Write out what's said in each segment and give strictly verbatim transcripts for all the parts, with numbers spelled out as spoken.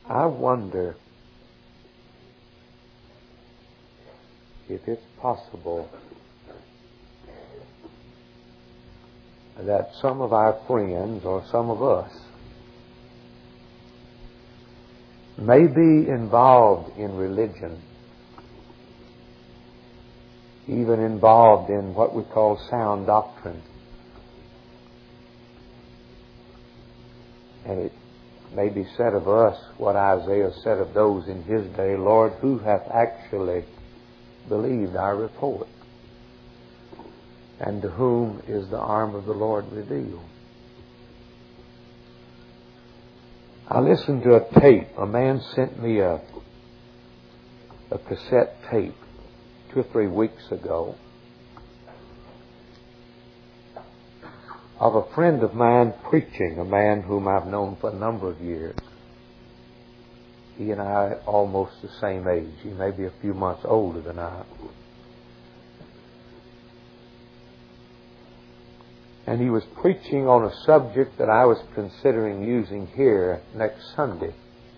I wonder if it's possible that some of our friends or some of us may be involved in religion, even involved in what we call sound doctrine. And it may be said of us what Isaiah said of those in his day, Lord, who hath actually believed our report? And to whom is the arm of the Lord revealed? I listened to a tape. A man sent me a, a cassette tape two or three weeks ago of a friend of mine preaching, a man whom I've known for a number of years. He and I are almost the same age. He may be a few months older than I. And he was preaching on a subject that I was considering using here next Sunday.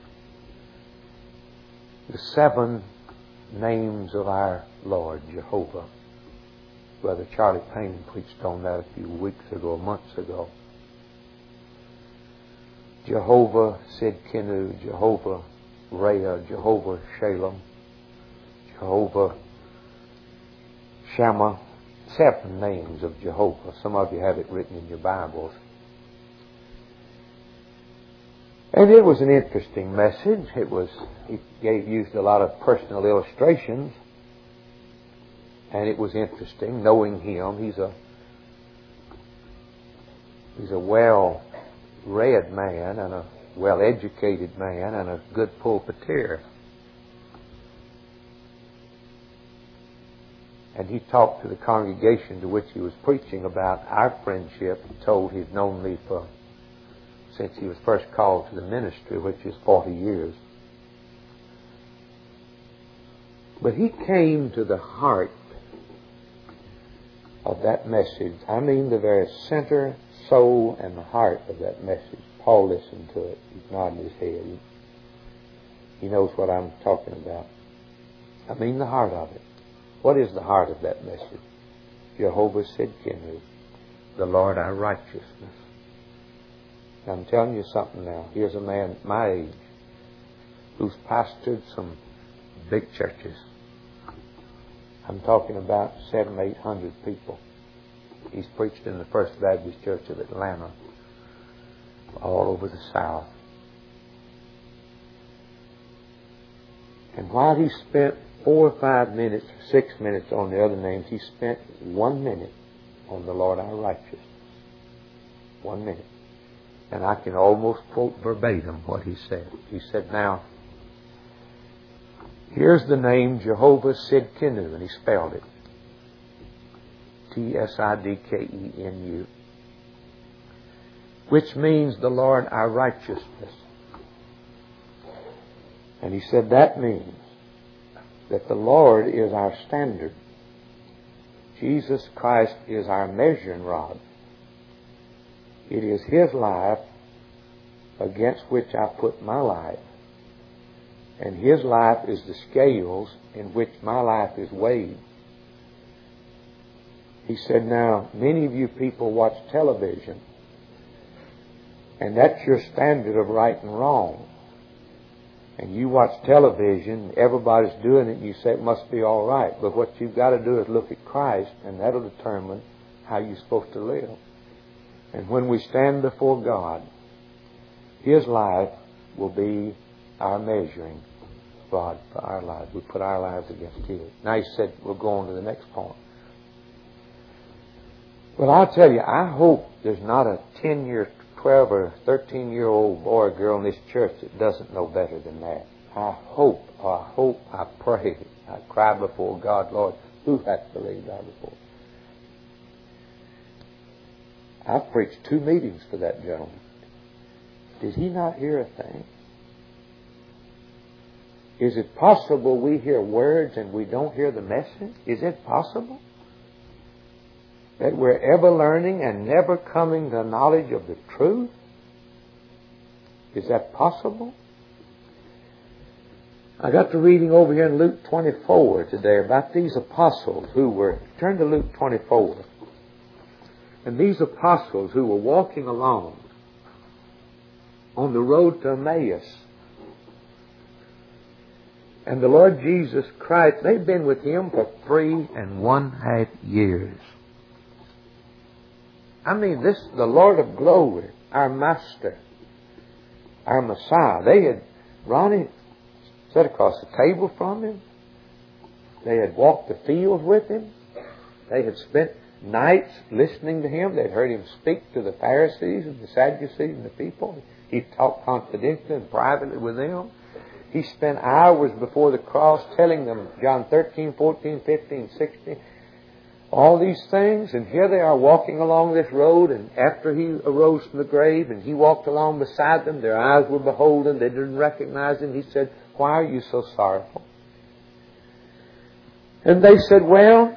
The seven names of our Lord, Jehovah. Brother Charlie Payne preached on that a few weeks ago, months ago. Jehovah Sidkenu, Jehovah Rhea, Jehovah Shalom, Jehovah Shammah. Seven names of Jehovah. Some of you have it written in your Bibles. And it was an interesting message. It was, he gave, used a lot of personal illustrations. And it was interesting knowing him. He's a, he's a well-read man and a well-educated man and a good pulpiteer. And he talked to the congregation to which he was preaching about our friendship. He told he'd known me for, since he was first called to the ministry, which is forty years. But he came to the heart of that message. I mean the very center, soul, and the heart of that message. Paul listened to it. He's nodding his head. He, he knows what I'm talking about. I mean the heart of it. What is the heart of that message? Jehovah Sidkenu, the Lord our righteousness. Now, I'm telling you something now. Here's a man my age who's pastored some big churches. I'm talking about seven, eight hundred people. He's preached in the First Baptist Church of Atlanta, all over the South. And while he spent four or five minutes, six minutes on the other names, he spent one minute on the Lord our righteousness. One minute. And I can almost quote verbatim what he said. He said, now, here's the name Jehovah Sidkenu, and he spelled it. T S I D K E N U. Which means the Lord our righteousness. And he said that means that the Lord is our standard. Jesus Christ is our measuring rod. It is His life against which I put my life. And His life is the scales in which my life is weighed. He said, now, many of you people watch television, and that's your standard of right and wrong. And you watch television, everybody's doing it, and you say it must be all right. But what you've got to do is look at Christ, and that'll determine how you're supposed to live. And when we stand before God, His life will be our measuring rod for our lives. We put our lives against His. Now he said, we'll go on to the next point. Well, I'll tell you, I hope there's not a ten-year, twelve or thirteen-year-old boy or girl in this church that doesn't know better than that. I hope, I hope, I pray, I cry before God, Lord, who hath believed our report? I preached two meetings for that gentleman. Did he not hear a thing? Is it possible we hear words and we don't hear the message? Is it possible that we're ever learning and never coming to knowledge of the truth? Is that possible? I got to reading over here in Luke twenty-four today about these apostles who were, turn to Luke twenty-four, and these apostles who were walking along on the road to Emmaus. And the Lord Jesus Christ, they've been with Him for three and one half years. I mean, this, the Lord of glory, our Master, our Messiah. They had, Ronnie sat across the table from Him. They had walked the fields with Him. They had spent nights listening to Him. They'd heard Him speak to the Pharisees and the Sadducees and the people. He talked confidentially and privately with them. He spent hours before the cross telling them, John thirteen, fourteen, fifteen, sixteen, all these things. And here they are walking along this road, and after He arose from the grave and He walked along beside them, their eyes were beholden. They didn't recognize Him. He said, "Why are you so sorrowful?" And they said, well,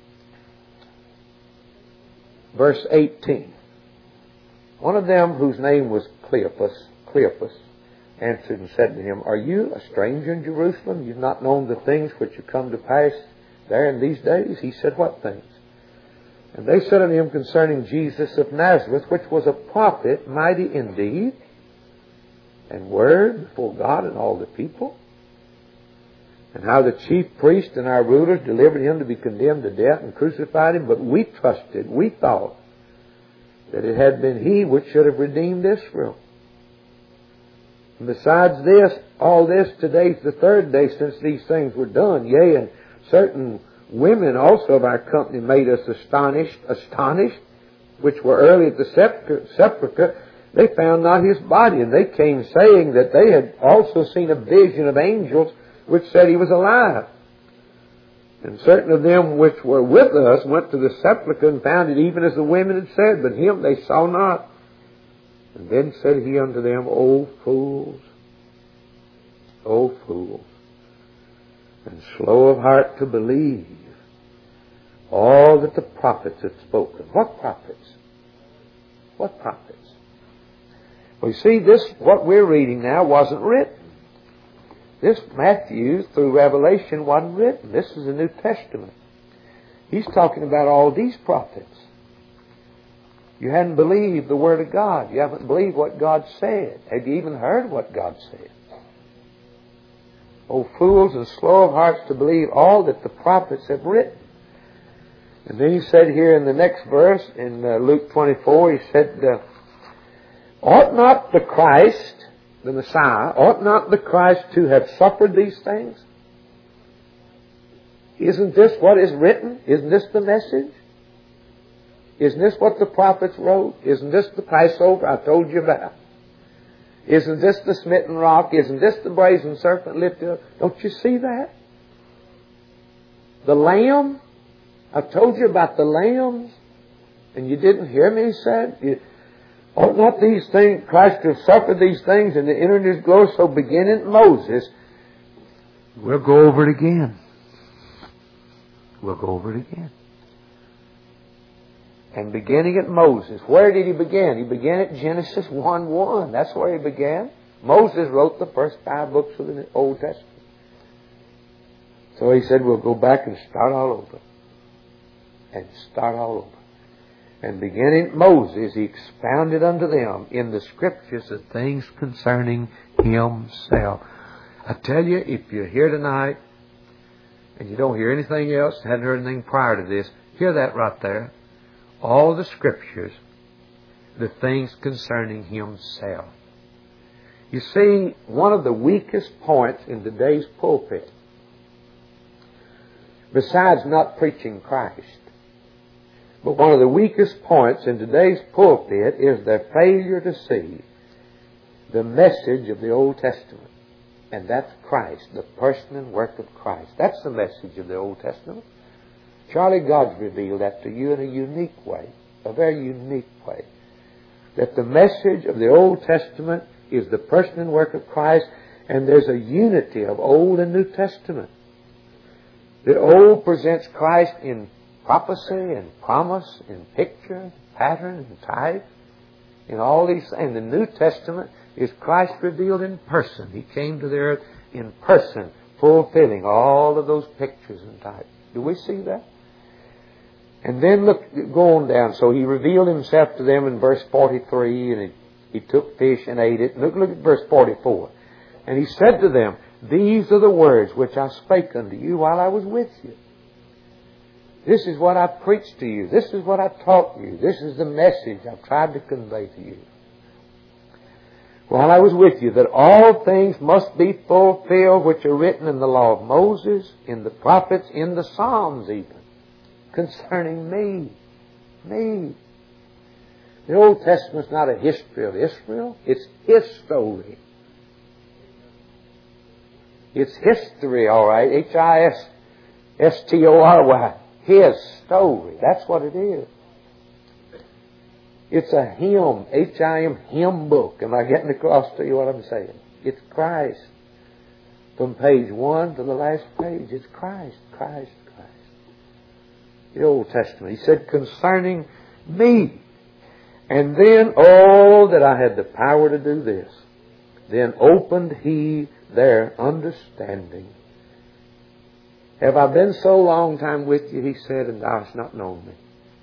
verse eighteen, one of them whose name was Cleopas, Cleopas, answered and said to Him, "Are you a stranger in Jerusalem? You've not known the things which have come to pass there in these days?" He said, "What things?" And they said unto Him concerning Jesus of Nazareth, which was a prophet, mighty indeed, and word before God and all the people, and how the chief priests and our rulers delivered Him to be condemned to death and crucified Him. But we trusted, we thought, that it had been He which should have redeemed Israel. And besides this, all this, today's the third day since these things were done. Yea, and certain women also of our company made us astonished, astonished, which were early at the sepulchre. They found not His body, and they came saying that they had also seen a vision of angels which said He was alive. And certain of them which were with us went to the sepulchre and found it even as the women had said, but Him they saw not. And then said He unto them, O fools, O fools, and slow of heart to believe all that the prophets had spoken. What prophets? What prophets? Well, you see, this, what we're reading now, wasn't written. This Matthew, through Revelation, wasn't written. This is the New Testament. He's talking about all these prophets. You hadn't believed the Word of God. You haven't believed what God said. Have you even heard what God said? O fools and slow of hearts to believe all that the prophets have written. And then He said here in the next verse, in uh, Luke twenty-four, He said, uh, ought not the Christ, the Messiah, ought not the Christ to have suffered these things? Isn't this what is written? Isn't this the message? Isn't this what the prophets wrote? Isn't this the Passover I told you about? Isn't this the smitten rock? Isn't this the brazen serpent lifted up? Don't you see that? The Lamb? I told you about the lambs, and you didn't hear me, He said. You, ought not these things, Christ to have suffered these things and to enter in His glory? So beginning at Moses, we'll go over it again. We'll go over it again. And beginning at Moses, where did He begin? He began at Genesis one one. That's where He began. Moses wrote the first five books of the Old Testament. So He said, we'll go back and start all over. And start all over. And beginning at Moses, He expounded unto them in the Scriptures the things concerning Himself. I tell you, if you're here tonight and you don't hear anything else, hadn't heard anything prior to this, hear that right there. All the Scriptures, the things concerning Himself. You see, one of the weakest points in today's pulpit, besides not preaching Christ, but one of the weakest points in today's pulpit is their failure to see the message of the Old Testament. And that's Christ, the person and work of Christ. That's the message of the Old Testament. Charlie, God's revealed that to you in a unique way, a very unique way. That the message of the Old Testament is the person and work of Christ, and there's a unity of Old and New Testament. The Old presents Christ in prophecy and promise, in picture, pattern, and type, in all these things. The New Testament is Christ revealed in person. He came to the earth in person, fulfilling all of those pictures and types. Do we see that? And then look, go on down. So He revealed Himself to them in verse forty-three, and He, he took fish and ate it. Look, look at verse forty-four. And He said to them, these are the words which I spake unto you while I was with you. This is what I preached to you. This is what I taught you. This is the message I've tried to convey to you. While I was with you, that all things must be fulfilled which are written in the law of Moses, in the prophets, in the Psalms even, concerning me. Me. The Old Testament's not a history of Israel. It's His story. It's history, all right. H I S S T O R Y. His story. That's what it is. It's a hymn. H I M, hymn book. Am I getting across to you what I'm saying? It's Christ. From page one to the last page, it's Christ, Christ, Christ. The Old Testament. He said, concerning me. And then, oh, that I had the power to do this. Then opened He their understanding. Have I been so long time with you, He said, and thou hast not known me?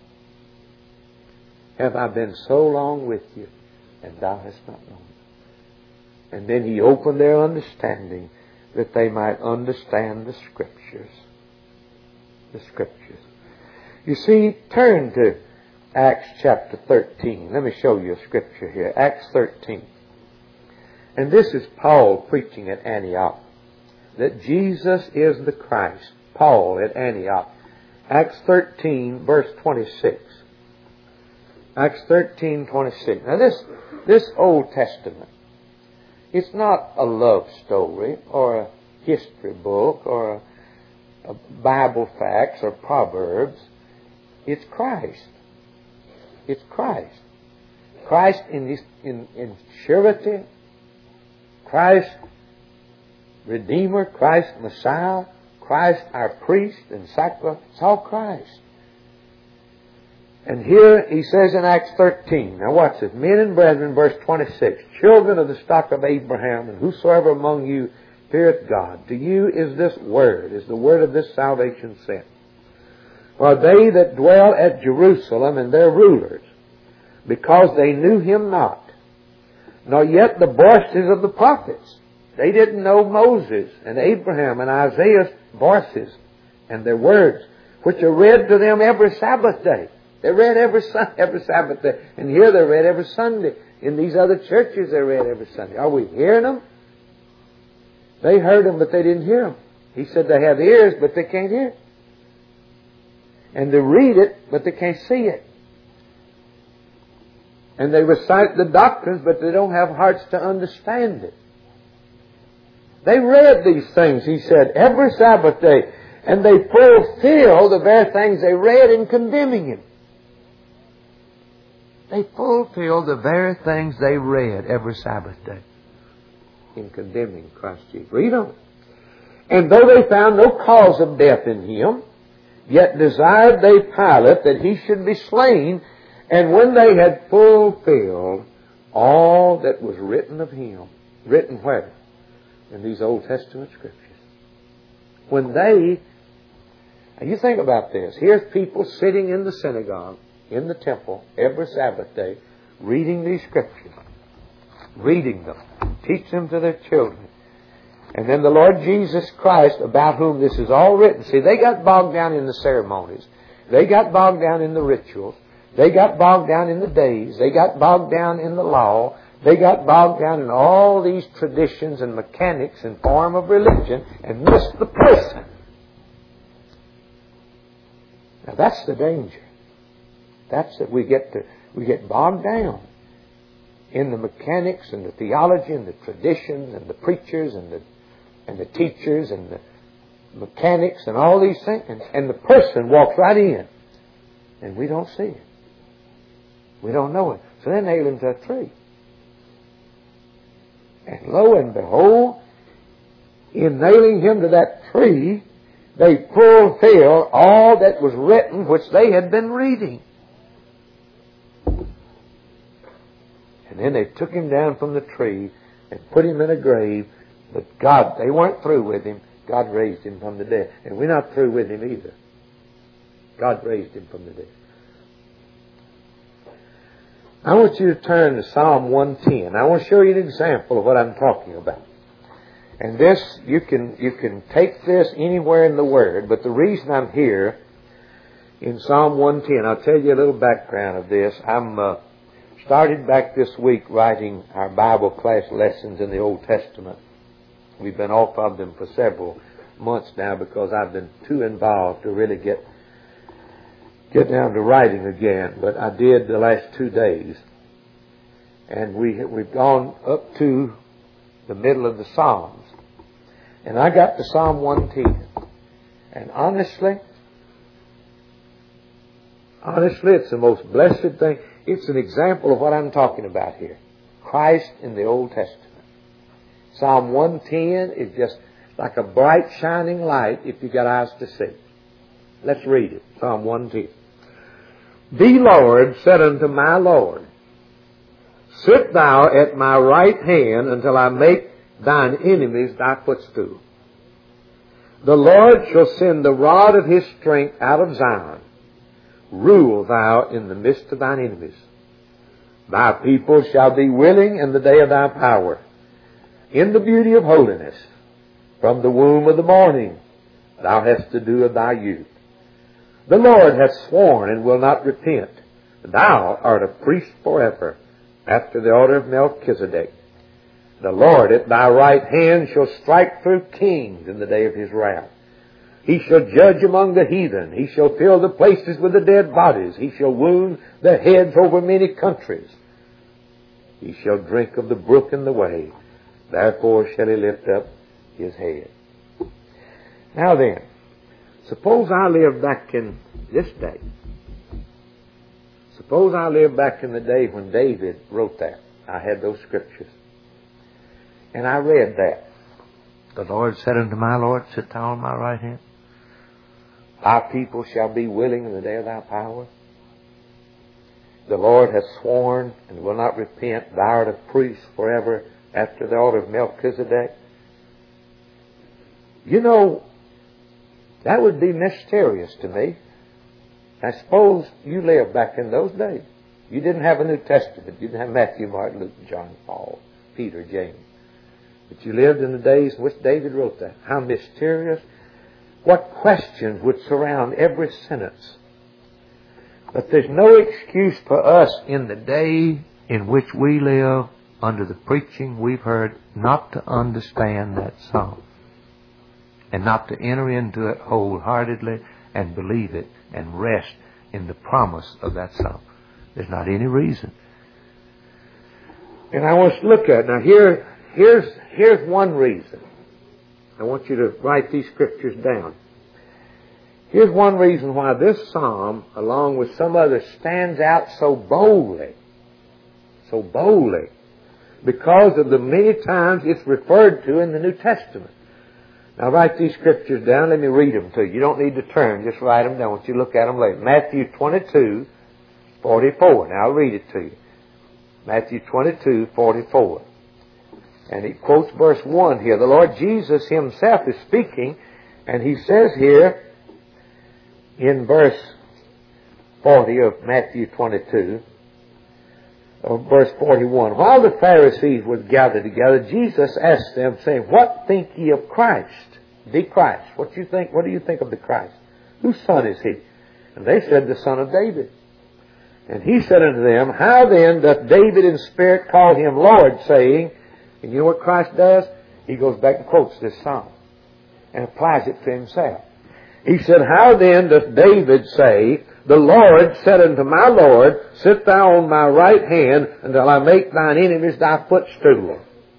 Have I been so long with you, and thou hast not known me? And then He opened their understanding that they might understand the Scriptures. The Scriptures. You see, turn to Acts chapter thirteen. Let me show you a scripture here. Acts thirteen. And this is Paul preaching at Antioch, that Jesus is the Christ. Paul at Antioch. Acts thirteen, verse twenty-six. Acts thirteen, twenty-six. Now this, this Old Testament, it's not a love story or a history book or a, a Bible facts or Proverbs. It's Christ. It's Christ. Christ in, this, in, in surety. Christ Redeemer, Christ Messiah, Christ our priest and sacrifice. It's all Christ. And here he says in Acts thirteen, now watch this, men and brethren, verse twenty-six, children of the stock of Abraham, and whosoever among you feareth God, to you is this word, is the word of this salvation sent. For they that dwell at Jerusalem and their rulers, because they knew Him not, nor yet the voices of the prophets. They didn't know Moses and Abraham and Isaiah's voices and their words, which are read to them every Sabbath day. They're read every, every Sabbath day. And here they're read every Sunday. In these other churches they're read every Sunday. Are we hearing them? They heard them, but they didn't hear them. He said they have ears, but they can't hear. And they read it, but they can't see it. And they recite the doctrines, but they don't have hearts to understand it. They read these things, he said, every Sabbath day, and they fulfill the very things they read in condemning Him. They fulfill the very things they read every Sabbath day in condemning Christ Jesus. Read on. And though they found no cause of death in Him, yet desired they Pilate that He should be slain. And when they had fulfilled all that was written of Him, written where? In these Old Testament Scriptures. When they, now you think about this, here's people sitting in the synagogue, in the temple, every Sabbath day, reading these Scriptures, reading them, teach them to their children. And then the Lord Jesus Christ, about whom this is all written. See, they got bogged down in the ceremonies. They got bogged down in the rituals. They got bogged down in the days. They got bogged down in the law. They got bogged down in all these traditions and mechanics and form of religion and missed the person. Now that's the danger. That's that we get to we get bogged down in the mechanics and the theology and the traditions and the preachers and the and the teachers and the mechanics and all these things, and, and the person walks right in, and we don't see it. We don't know it. So they nail Him to a tree. And lo and behold, in nailing Him to that tree, they fulfilled all that was written which they had been reading. And then they took Him down from the tree and put Him in a grave But God, they weren't through with him. God raised him from the dead. And we're not through with him either. God raised him from the dead. I want you to turn to Psalm one ten. I want to show you an example of what I'm talking about. And this, you can, you can take this anywhere in the Word, but the reason I'm here in Psalm one ten, I'll tell you a little background of this. I'm uh, started back this week writing our Bible class lessons in the Old Testament. We've been off of them for several months now because I've been too involved to really get get down to writing again. But I did the last two days. And we, we've gone up to the middle of the Psalms. And I got to Psalm one ten. And honestly, honestly, it's the most blessed thing. It's an example of what I'm talking about here. Christ in the Old Testament. Psalm one ten is just like a bright shining light if you got eyes to see. Let's read it. Psalm one ten. The Lord said unto my Lord, Sit thou at my right hand until I make thine enemies thy footstool. The Lord shall send the rod of his strength out of Zion. Rule thou in the midst of thine enemies. Thy people shall be willing in the day of thy power. In the beauty of holiness, from the womb of the morning, thou hast to do of thy youth. The Lord hath sworn and will not repent. Thou art a priest forever, after the order of Melchizedek. The Lord at thy right hand shall strike through kings in the day of his wrath. He shall judge among the heathen. He shall fill the places with the dead bodies. He shall wound the heads over many countries. He shall drink of the brook in the way. Therefore shall he lift up his head. Now then, suppose I live back in this day. Suppose I live back in the day when David wrote that. I had those scriptures. And I read that. The Lord said unto my Lord, Sit thou on my right hand. Thy people shall be willing in the day of thy power. The Lord hath sworn and will not repent. Thou art a priest forever after the order of Melchizedek. You know, that would be mysterious to me. I suppose you lived back in those days. You didn't have a New Testament. You didn't have Matthew, Mark, Luke, John, Paul, Peter, James. But you lived in the days in which David wrote that. How mysterious. What questions would surround every sentence. But there's no excuse for us in the day in which we live under the preaching we've heard not to understand that psalm. And not to enter into it wholeheartedly and believe it and rest in the promise of that psalm. There's not any reason. And I want us to look at it. Now here, here's, here's one reason. I want you to write these scriptures down. Here's one reason why this psalm, along with some others, stands out so boldly. So boldly. Because of the many times it's referred to in the New Testament. Now write these scriptures down. Let me read them to you. You don't need to turn. Just write them down. I want you to look at them later. Matthew twenty-two, forty-four. Now I'll read it to you. Matthew twenty-two, forty-four. And he quotes verse one here. The Lord Jesus himself is speaking, and he says here in verse forty of Matthew twenty-two, of verse forty-one, while the Pharisees were gathered together, Jesus asked them, saying, What think ye of Christ? The Christ. What do you think? What do you think of the Christ? Whose son is he? And they said, The son of David. And he said unto them, How then doth David in spirit call him Lord, saying, and you know what Christ does? He goes back and quotes this psalm and applies it to himself. He said, How then doth David say, The Lord said unto my Lord, Sit thou on my right hand until I make thine enemies thy footstool.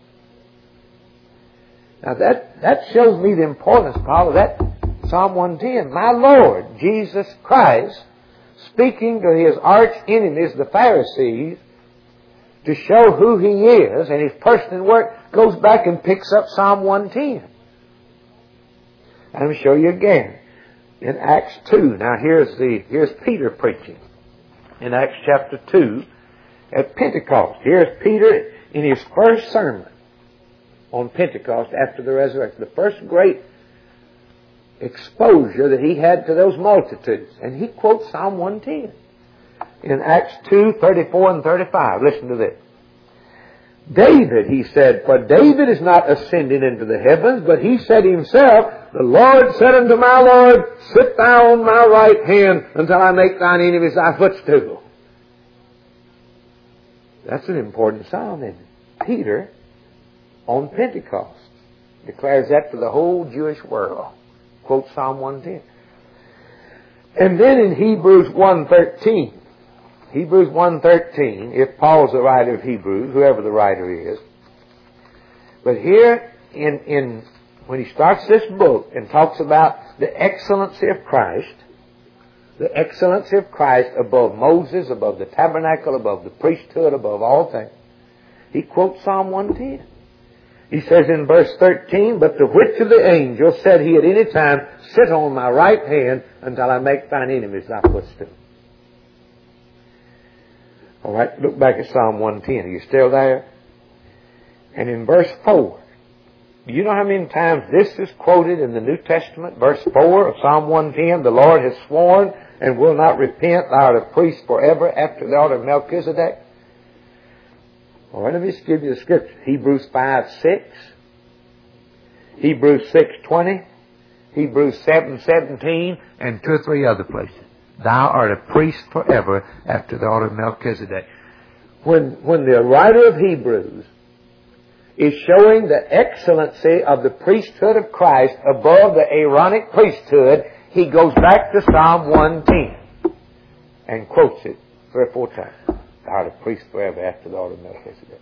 Now that, that shows me the importance, Paul, of that Psalm one ten. My Lord, Jesus Christ, speaking to his arch enemies, the Pharisees, to show who he is and his person and work, goes back and picks up Psalm one ten. I'm going to show you again. In Acts two. Now here's the here's Peter preaching. In Acts chapter two at Pentecost. Here's Peter in his first sermon. on Pentecost after the resurrection. The first great exposure that he had to those multitudes. And he quotes Psalm one ten in Acts two, thirty-four and thirty-five. Listen to this. David, he said, for David is not ascending into the heavens, but he said himself, the Lord said unto my Lord, sit thou on my right hand until I make thine enemies thy footstool. That's an important psalm, isn't it? Peter, on Pentecost, declares that to the whole Jewish world. Quote Psalm one ten. And then in Hebrews one thirteen, Hebrews one thirteen, if Paul's the writer of Hebrews, whoever the writer is. But here, in, in when he starts this book and talks about the excellency of Christ, the excellency of Christ above Moses, above the tabernacle, above the priesthood, above all things, he quotes Psalm one ten. He says in verse thirteen, but to which of the angels said he at any time, sit on my right hand until I make thine enemies thy footstool? All right, look back at Psalm one ten. Are you still there? And in verse four, do you know how many times this is quoted in the New Testament? Verse four of Psalm one ten, the Lord has sworn and will not repent, thou art a priest forever after the order of Melchizedek. All right, let me just give you the scripture. Hebrews five six, Hebrews six twenty, Hebrews seven seventeen, and two or three other places. Thou art a priest forever after the order of Melchizedek. When, when the writer of Hebrews is showing the excellency of the priesthood of Christ above the Aaronic priesthood, he goes back to Psalm one ten and quotes it three or four times. Thou art a priest forever after the order of Melchizedek.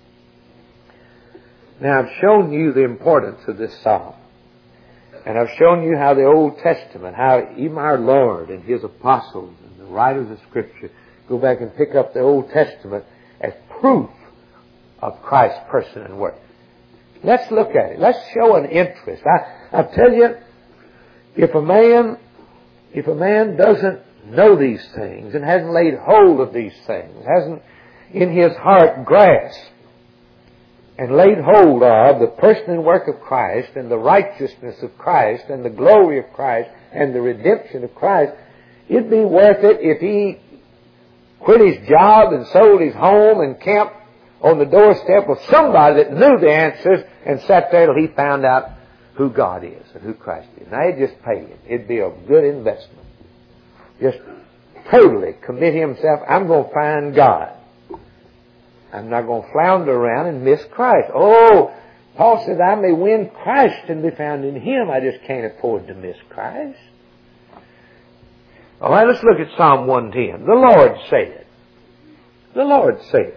Now I've shown you the importance of this psalm. And I've shown you how the Old Testament, how even our Lord and His apostles and the writers of Scripture go back and pick up the Old Testament as proof of Christ's person and work. Let's look at it. Let's show an interest. I, I tell you, if a man, if a man doesn't know these things and hasn't laid hold of these things, hasn't in his heart grasped and laid hold of the person and work of Christ and the righteousness of Christ and the glory of Christ and the redemption of Christ, it'd be worth it if he quit his job and sold his home and camped on the doorstep with somebody that knew the answers and sat there till he found out who God is and who Christ is. Now, he'd just pay him. It'd be a good investment. Just totally commit himself. I'm going to find God. I'm not going to flounder around and miss Christ. Oh, Paul said, I may win Christ and be found in Him. I just can't afford to miss Christ. All right, let's look at Psalm one ten. The Lord said. The Lord said.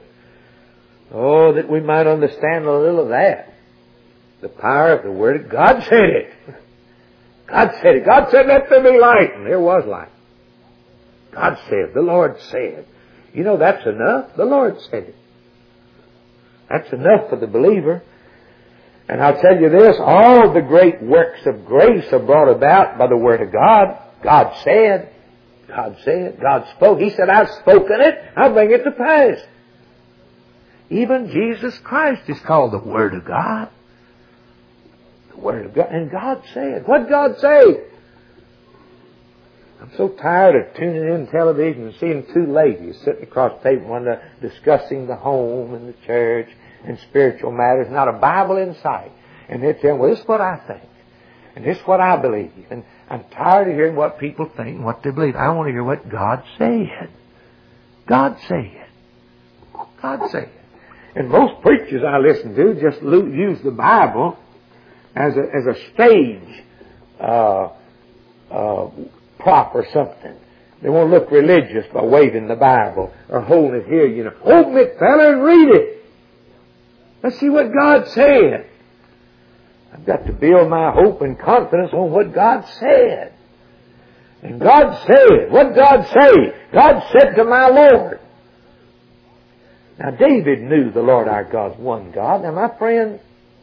Oh, that we might understand a little of that. The power of the Word of God said it. God said it. God said, let there be light. And there was light. God said. The Lord said. You know, that's enough. The Lord said it. That's enough for the believer. And I'll tell you this, all the great works of grace are brought about by the Word of God. God said. God said. God spoke. He said, I've spoken it. I'll bring it to pass. Even Jesus Christ is called the Word of God. The Word of God. And God said. What did God say? I'm so tired of tuning in television and seeing two ladies sitting across the table, one discussing the home and the church and spiritual matters, not a Bible in sight. And they're telling, well, this is what I think. And this is what I believe. And I'm tired of hearing what people think and what they believe. I want to hear what God said. God said. God said. And most preachers I listen to just use the Bible as a, as a stage uh, uh, prop or something. They want to look religious by waving the Bible or holding it here, you know. Open it, fella, and read it. Let's see what God said. I've got to build my hope and confidence on what God said. And God said, what did God say? God said to my Lord. Now, David knew the Lord our God's one God. Now, my friend,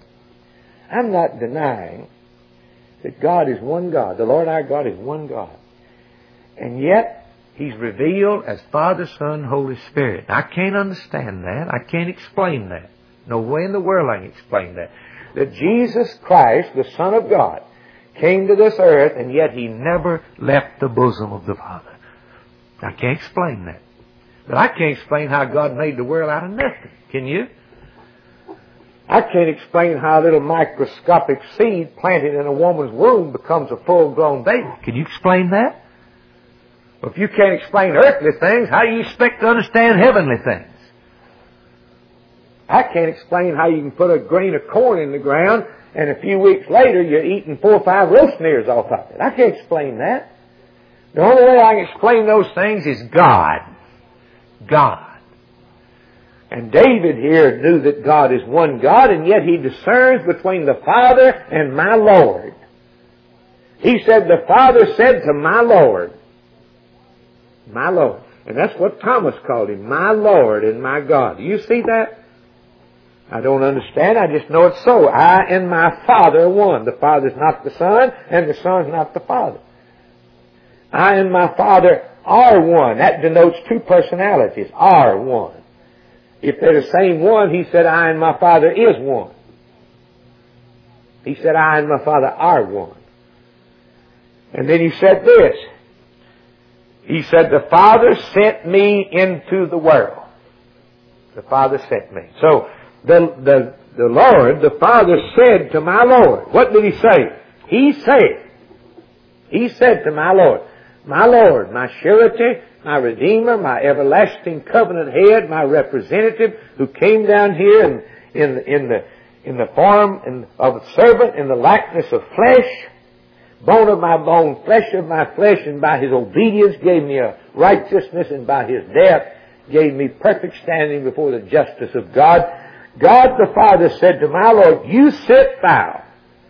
I'm not denying that God is one God. The Lord our God is one God. And yet, He's revealed as Father, Son, Holy Spirit. I can't understand that. I can't explain that. No way in the world I can explain that. That Jesus Christ, the Son of God, came to this earth, and yet He never left the bosom of the Father. I can't explain that. But I can't explain how God made the world out of nothing. Can you? I can't explain how a little microscopic seed planted in a woman's womb becomes a full-grown baby. Can you explain that? Well, if you can't explain earthly things, how do you expect to understand heavenly things? I can't explain how you can put a grain of corn in the ground and a few weeks later you're eating four or five roast ears off of it. I can't explain that. The only way I can explain those things is God. God. And David here knew that God is one God, and yet he discerns between the Father and my Lord. He said, the Father said to my Lord, my Lord. And that's what Thomas called Him, my Lord and my God. Do you see that? I don't understand. I just know it's so. I and my Father are one. The Father's not the Son, and the Son's not the Father. I and my Father are one. That denotes two personalities. Are one. If they're the same one, He said, I and my Father is one. He said, I and my Father are one. And then He said this. He said, the Father sent me into the world. The Father sent me. So, the, the, the Lord, the Father said to my Lord. What did He say? He said. He said to my Lord, my Lord, my surety, my Redeemer, my everlasting covenant head, my representative, who came down here in, in, in the in the form in, of a servant, in the likeness of flesh, bone of my bone, flesh of my flesh, and by His obedience gave me a righteousness, and by His death gave me perfect standing before the justice of God. God the Father said to my Lord, you sit thou,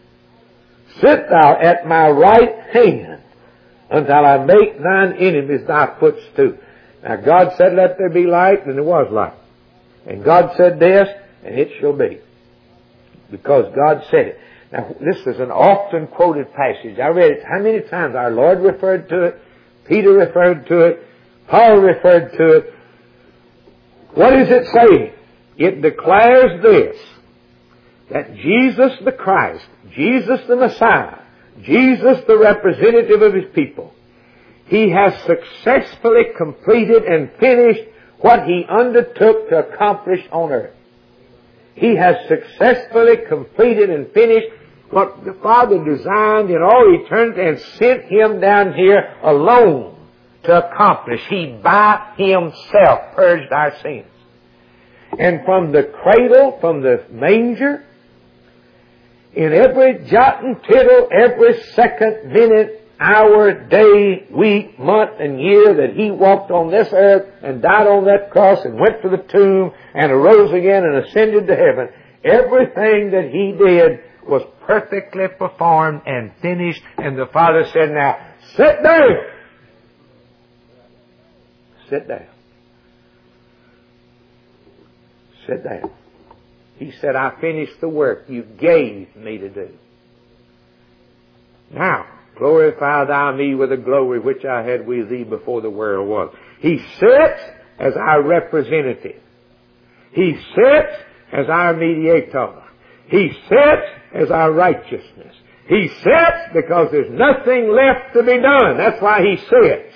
sit thou at my right hand, until I make thine enemies thy footstool. Now God said, let there be light, and there was light. And God said this, and it shall be. Because God said it. Now this is an often quoted passage. I read it how many times? Our Lord referred to it. Peter referred to it. Paul referred to it. What is it saying? It declares this, that Jesus the Christ, Jesus the Messiah, Jesus, the representative of His people, He has successfully completed and finished what He undertook to accomplish on earth. He has successfully completed and finished what the Father designed in all eternity and sent Him down here alone to accomplish. He by Himself purged our sins. And from the cradle, from the manger, in every jot and tittle, every second, minute, hour, day, week, month, and year that He walked on this earth and died on that cross and went to the tomb and arose again and ascended to heaven, everything that He did was perfectly performed and finished. And the Father said, now, sit down. Sit down. Sit down. He said, I finished the work you gave me to do. Now, glorify thou me with the glory which I had with thee before the world was. He sits as our representative. He sits as our mediator. He sits as our righteousness. He sits because there's nothing left to be done. That's why He sits.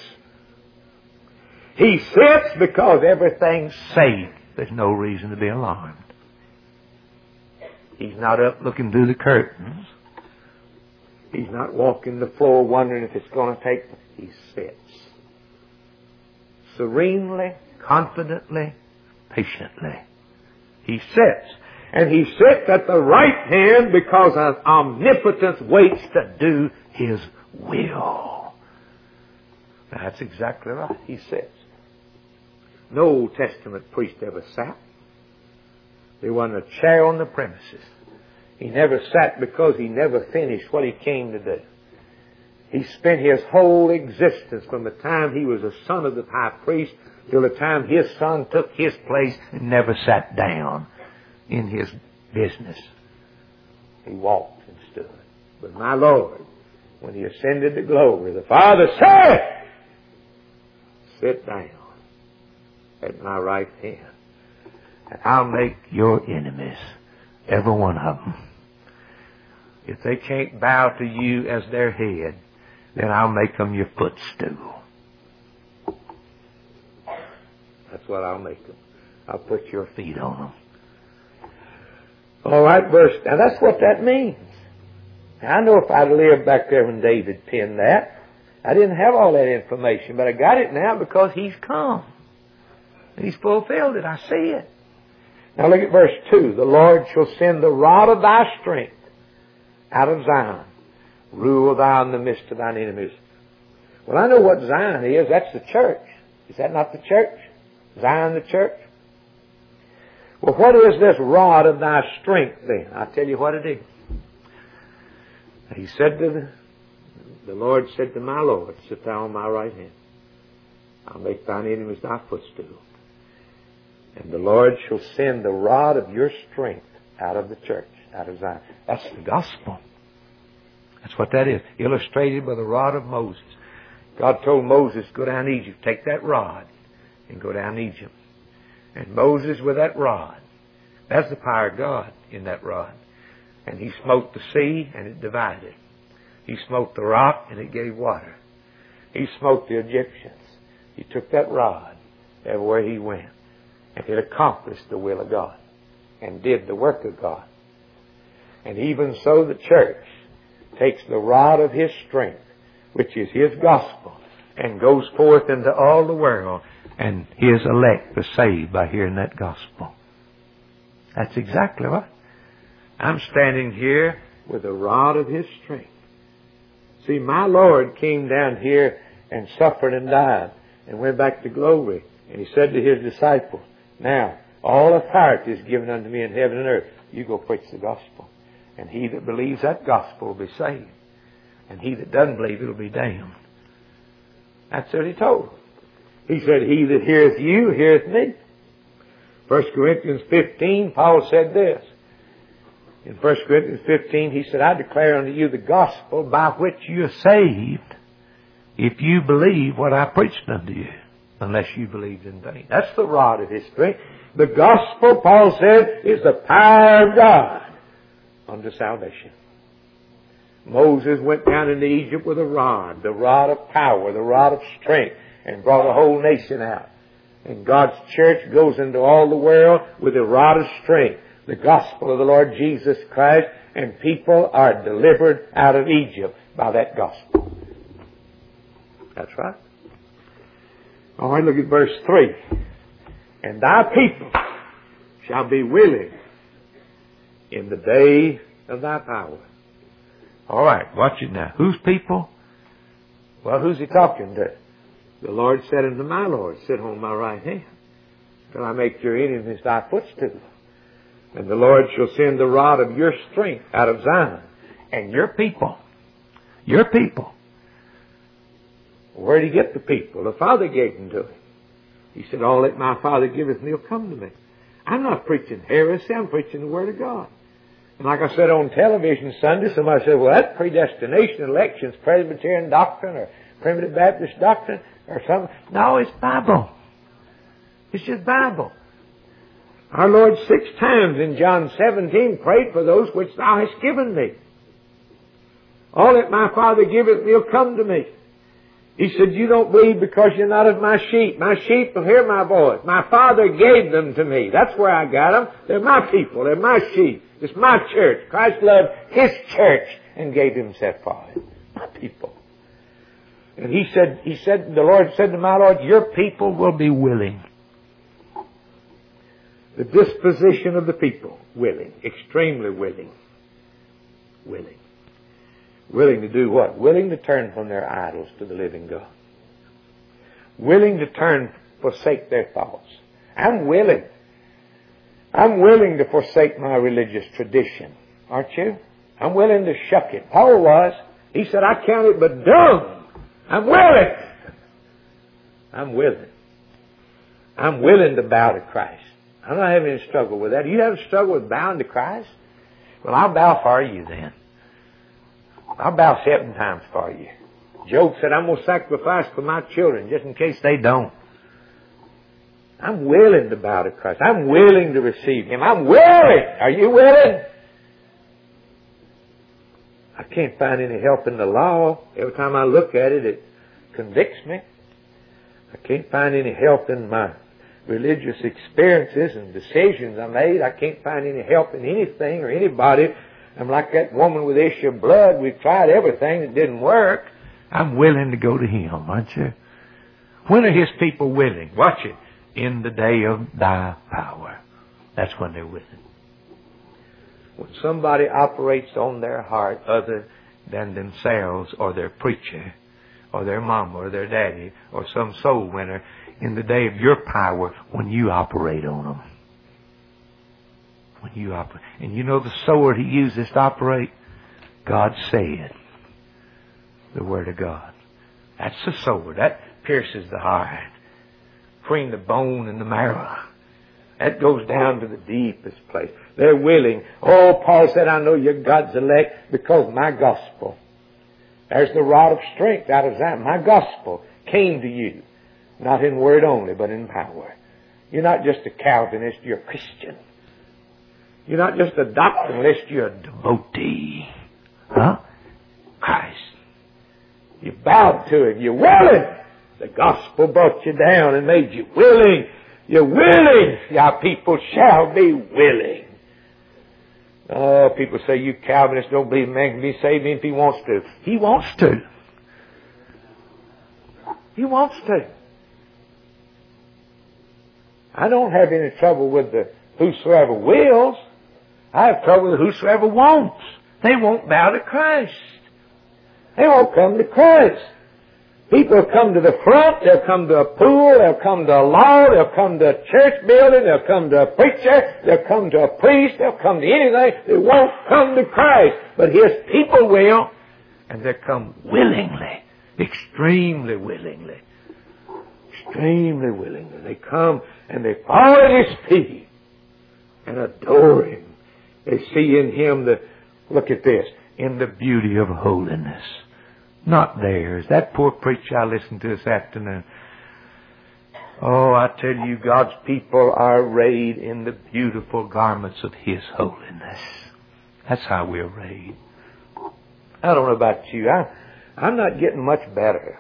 He sits because everything's saved. There's no reason to be alarmed. He's not up looking through the curtains. He's not walking the floor wondering if it's going to take. He sits. Serenely, confidently, patiently. He sits. And He sits at the right hand because of omnipotence waits to do His will. That's exactly right. He sits. No Old Testament priest ever sat. There wasn't a chair on the premises. He never sat because he never finished what he came to do. He spent his whole existence from the time he was a son of the high priest till the time his son took his place and never sat down in his business. He walked and stood. But my Lord, when He ascended to glory, the Father said, sit down at my right hand. and I'll make your enemies, every one of them. If they can't bow to you as their head, then I'll make them your footstool. That's what I'll make them. I'll put your feet on them. All right, verse. Now that's what that means. Now, I know if I'd lived back there when David penned that, I didn't have all that information, but I got it now because he's come. He's fulfilled it. I see it. Now look at verse two. The Lord shall send the rod of thy strength out of Zion. Rule thou in the midst of thine enemies. Well, I know what Zion is. That's the church. Is that not the church? Zion, the church? Well, what is this rod of thy strength then? I'll tell you what it is. He said to the, the Lord said to my Lord, sit thou on my right hand. I'll make thine enemies thy footstool. And the Lord shall send the rod of your strength out of the church, out of Zion. That's the gospel. That's what that is. Illustrated by the rod of Moses. God told Moses, go down to Egypt, take that rod and go down to Egypt. And Moses with that rod, that's the power of God in that rod. And he smote the sea and it divided. He smote the rock and it gave water. He smote the Egyptians. He took that rod everywhere he went. And it accomplished the will of God. And did the work of God. And even so the church takes the rod of His strength, which is His gospel, and goes forth into all the world. And His elect are saved by hearing that gospel. That's exactly right. I'm standing here with the rod of His strength. See, my Lord came down here and suffered and died and went back to glory. And He said to His disciples, now, all authority is given unto me in heaven and earth. You go preach the gospel. And he that believes that gospel will be saved. And he that doesn't believe it will be damned. That's what He told them. He said, he that heareth you, heareth me. First Corinthians fifteen, Paul said this. In First Corinthians fifteen, he said, I declare unto you the gospel by which you are saved, if you believe what I preached unto you, unless you believed in vain. That's the rod of His strength. The gospel, Paul said, is the power of God unto salvation. Moses went down into Egypt with a rod, the rod of power, the rod of strength, and brought a whole nation out. And God's church goes into all the world with a rod of strength, the gospel of the Lord Jesus Christ, and people are delivered out of Egypt by that gospel. That's right. All right, look at verse three. And thy people shall be willing in the day of thy power. All right, watch it now. Whose people? Well, who's He talking to? The Lord said unto my Lord, sit on my right hand, till I make your enemies thy footstool. And the Lord shall send the rod of your strength out of Zion. And your people, your people. Where did He get the people? The Father gave them to Him. He said, all that my Father giveth me will come to me. I'm not preaching heresy, I'm preaching the Word of God. And like I said on television Sunday, somebody said, well, that's predestination, elections, Presbyterian doctrine, or Primitive Baptist doctrine, or something. No, it's Bible. It's just Bible. Our Lord six times in John seventeen prayed for those which Thou hast given me. All that my Father giveth me will come to me. He said, you don't believe because you're not of my sheep. My sheep will hear my voice. My Father gave them to me. That's where I got them. They're my people. They're my sheep. It's my church. Christ loved His church and gave Himself for it. My people. And He said, He said, the Lord said to my Lord, your people will be willing. The disposition of the people, willing, extremely willing. Willing. Willing to do what? Willing to turn from their idols to the living God. Willing to turn, forsake their thoughts. I'm willing. I'm willing to forsake my religious tradition. Aren't you? I'm willing to shuck it. Paul was. He said, I count it but dung. I'm willing. I'm willing. I'm willing to bow to Christ. I'm not having any struggle with that. You have a struggle with bowing to Christ? Well, I'll bow for you then. I'll bow seven times for you. Job said, I'm going to sacrifice for my children just in case they don't. I'm willing to bow to Christ. I'm willing to receive Him. I'm willing. Are you willing? I can't find any help in the law. Every time I look at it, it convicts me. I can't find any help in my religious experiences and decisions I made. I can't find any help in anything or anybody. I'm like that woman with the issue of blood. We've tried everything. It didn't work. I'm willing to go to Him, aren't you? When are His people willing? Watch it. In the day of Thy power. That's when they're willing. When somebody operates on their heart other than themselves or their preacher or their mama or their daddy or some soul winner, in the day of your power, when you operate on them. When you operate. And you know the sword He uses to operate? God said. The Word of God. That's the sword. That pierces the heart. Between the bone and the marrow. That goes down to the deepest place. They're willing. Oh, Paul said, I know you're God's elect because my gospel. There's the rod of strength out of Zion. My gospel came to you. Not in word only, but in power. You're not just a Calvinist, you're a Christian. You're not just a doctrinalist, you're a devotee. Huh? Christ. You bowed to Him. You're willing. The gospel brought you down and made you willing. You're willing. Your people shall be willing. Oh, people say you Calvinists don't believe man can be saved if he wants to. He wants to. He wants to. I don't have any trouble with the whosoever wills. I have trouble with whosoever wants. They won't bow to Christ. They won't come to Christ. People will come to the front, they'll come to a pool, they'll come to a law, they'll come to a church building, they'll come to a preacher, they'll come to a priest, they'll come to anything. They won't come to Christ. But His people will, and they come willingly, extremely willingly. Extremely willingly. They come and they fall at His feet and adore Him. They see in Him the, look at this, in the beauty of holiness. Not theirs. That poor preacher I listened to this afternoon. Oh, I tell you, God's people are arrayed in the beautiful garments of His holiness. That's how we're arrayed. I don't know about you. I, I'm not getting much better.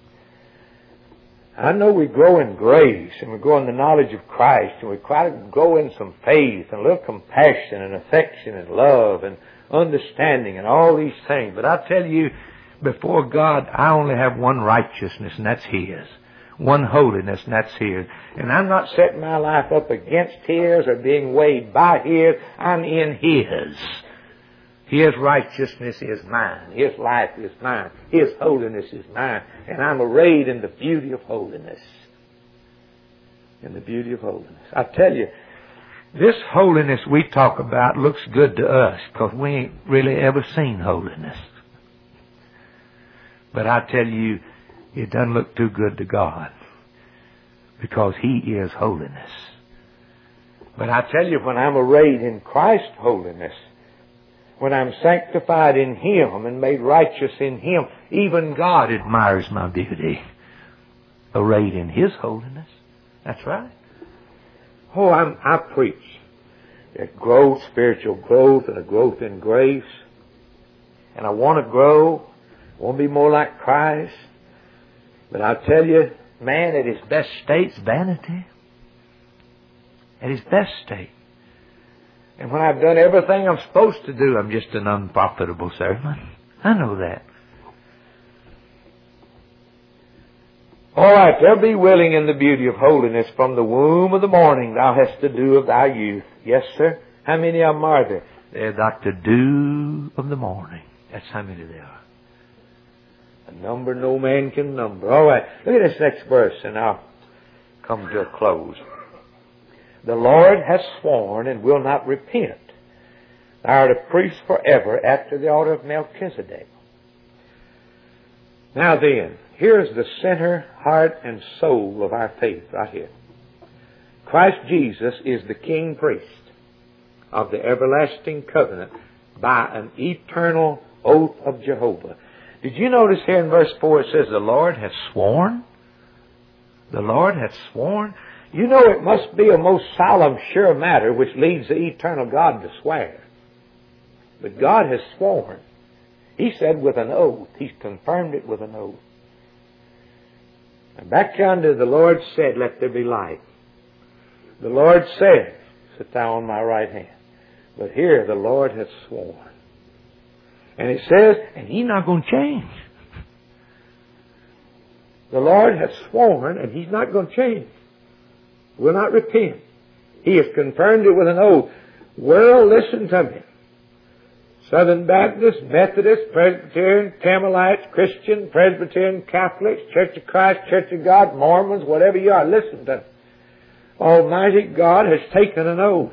I know we grow in grace and we grow in the knowledge of Christ and we try to grow in some faith and a little compassion and affection and love and understanding and all these things. But I tell you, before God, I only have one righteousness, and that's His. One holiness, and that's His. And I'm not setting my life up against His or being weighed by His. I'm in His. His righteousness is mine. His life is mine. His holiness is mine. And I'm arrayed in the beauty of holiness. In the beauty of holiness. I tell you, this holiness we talk about looks good to us because we ain't really ever seen holiness. But I tell you, it doesn't look too good to God because He is holiness. But I tell you, when I'm arrayed in Christ's holiness, when I'm sanctified in Him and made righteous in Him, even God admires my beauty. Arrayed in His holiness. That's right. Oh, I'm, I preach that growth, spiritual growth, and a growth in grace. And I want to grow. I want to be more like Christ. But I tell you, man at his best state's vanity. At his best state. And when I've done everything I'm supposed to do, I'm just an unprofitable servant. I know that. All right, they'll be willing in the beauty of holiness. From the womb of the morning thou hast the dew of thy youth. Yes, sir. How many of them are there? They're like the dew of the morning. That's how many there are. A number no man can number. All right, look at this next verse and I'll come to a close. The Lord has sworn and will not repent. Thou art a priest forever after the order of Melchizedek. Now then, here's the center, heart, and soul of our faith right here. Christ Jesus is the King Priest of the everlasting covenant by an eternal oath of Jehovah. Did you notice here in verse four it says the Lord has sworn? The Lord has sworn. You know it must be a most solemn, sure matter which leads the eternal God to swear. But God has sworn. He said with an oath. He's confirmed it with an oath. And back yonder the Lord said, let there be light. The Lord said, sit thou on my right hand. But here the Lord has sworn. And it says, and He's not going to change. The Lord has sworn, and He's not going to change. Will not repent. He has confirmed it with an oath. World, listen to me. Southern Baptist, Methodist, Presbyterian, Carmelites, Christian, Presbyterian, Catholics, Church of Christ, Church of God, Mormons, whatever you are, listen to me. Almighty God has taken an oath.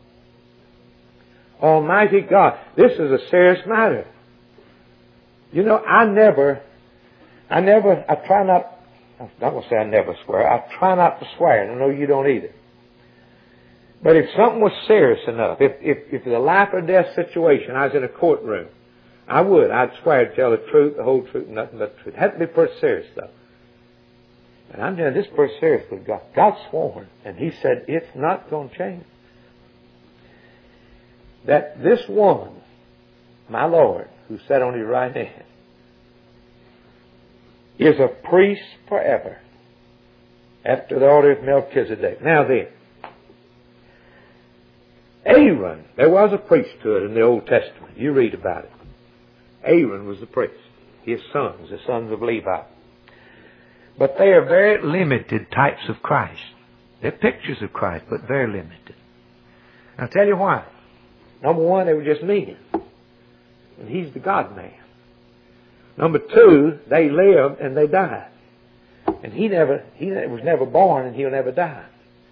Almighty God. This is a serious matter. You know, I never, I never, I try not, I'm not going to say I never swear. I try not to swear, and I know you don't either. But if something was serious enough, if, if, if the life or death situation, I was in a courtroom, I would. I'd swear to tell the truth, the whole truth, nothing but the truth. It had to be pretty serious, though. And I'm telling you, this is pretty serious with God. God's sworn, and He said it's not going to change. That this one, my Lord, who sat on His right hand, is a priest forever, after the order of Melchizedek. Now then, Aaron, there was a priesthood in the Old Testament. You read about it. Aaron was the priest. His sons, the sons of Levi. But they are very limited types of Christ. They're pictures of Christ, but very limited. I'll tell you why. Number one, they were just men. And He's the God-man. Number two, they lived and they died. And He never, He was never born and He'll never die.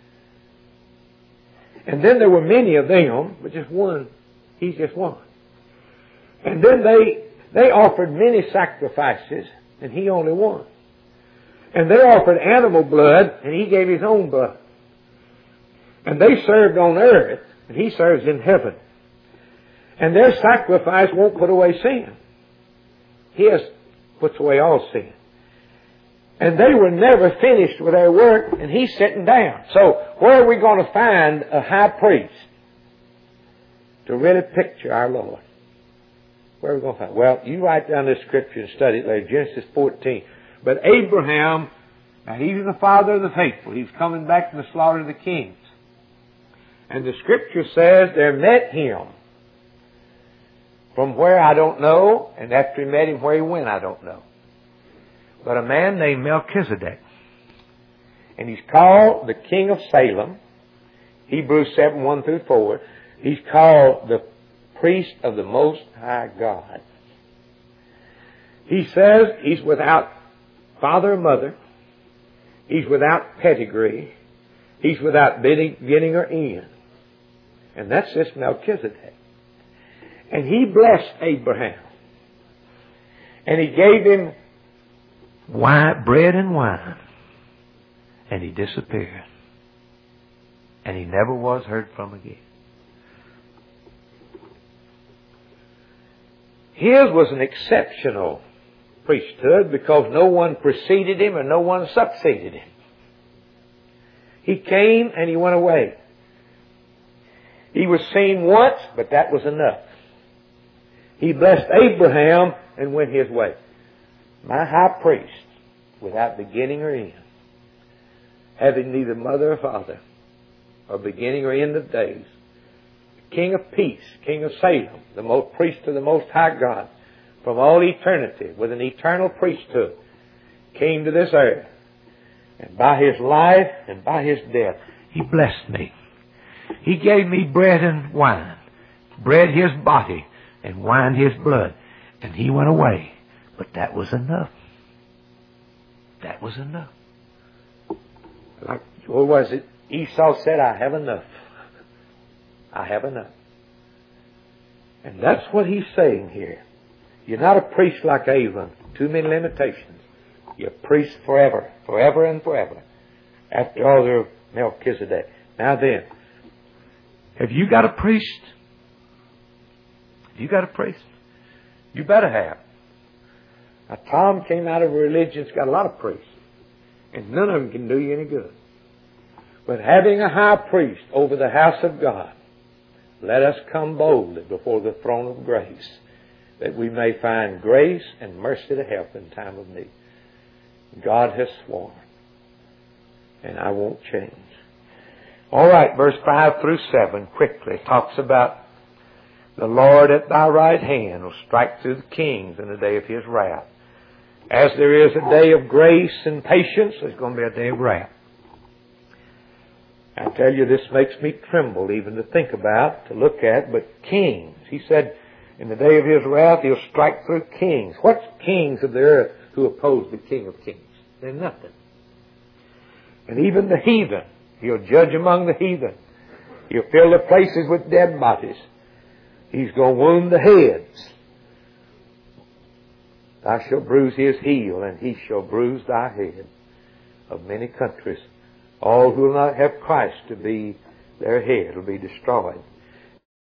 And then there were many of them, but just one. He's just one. And then they, they offered many sacrifices and He only one. And they offered animal blood and He gave His own blood. And they served on earth and He serves in heaven. And their sacrifice won't put away sin. His puts away all sin. And they were never finished with their work, and He's sitting down. So where are we going to find a high priest to really picture our Lord? Where are we going to find? Well, you write down this scripture and study it later. Genesis fourteen. But Abraham, now he's the father of the faithful. He's coming back from the slaughter of the kings. And the scripture says there met him from where I don't know, and after he met him where he went I don't know. But a man named Melchizedek. And he's called the King of Salem. Hebrews seven, one through four. He's called the priest of the Most High God. He says he's without father or mother. He's without pedigree. He's without beginning or end. And that's this Melchizedek. And he blessed Abraham. And he gave him wine, bread and wine. And he disappeared. And he never was heard from again. His was an exceptional priesthood because no one preceded him and no one succeeded him. He came and he went away. He was seen once, but that was enough. He blessed Abraham and went his way. My high priest, without beginning or end, having neither mother or father, or beginning or end of days, King of peace, King of Salem, the most priest of the Most High God, from all eternity, with an eternal priesthood, came to this earth. And by His life and by His death, He blessed me. He gave me bread and wine, bread His body, and wine His blood. And He went away. But that was enough. That was enough. Like, what was it? Esau said, I have enough. I have enough. And that's what he's saying here. You're not a priest like Aaron. Too many limitations. You're a priest forever. Forever and forever. After all, they're Melchizedek. Now then, have you got a priest? Have you got a priest? You better have. Now, Tom came out of a religion that's got a lot of priests. And none of them can do you any good. But having a high priest over the house of God, let us come boldly before the throne of grace, that we may find grace and mercy to help in time of need. God has sworn, and I won't change. All right, verse five through seven quickly talks about the Lord at thy right hand will strike through the kings in the day of His wrath. As there is a day of grace and patience, there's going to be a day of wrath. I tell you, this makes me tremble even to think about, to look at, but kings. He said, in the day of His wrath, He'll strike through kings. What's kings of the earth who oppose the King of Kings? They're nothing. And even the heathen, He'll judge among the heathen. He'll fill the places with dead bodies. He's going to wound the heads. Thou shalt bruise his heel, and he shall bruise thy head. Of many countries, all who will not have Christ to be their head will be destroyed.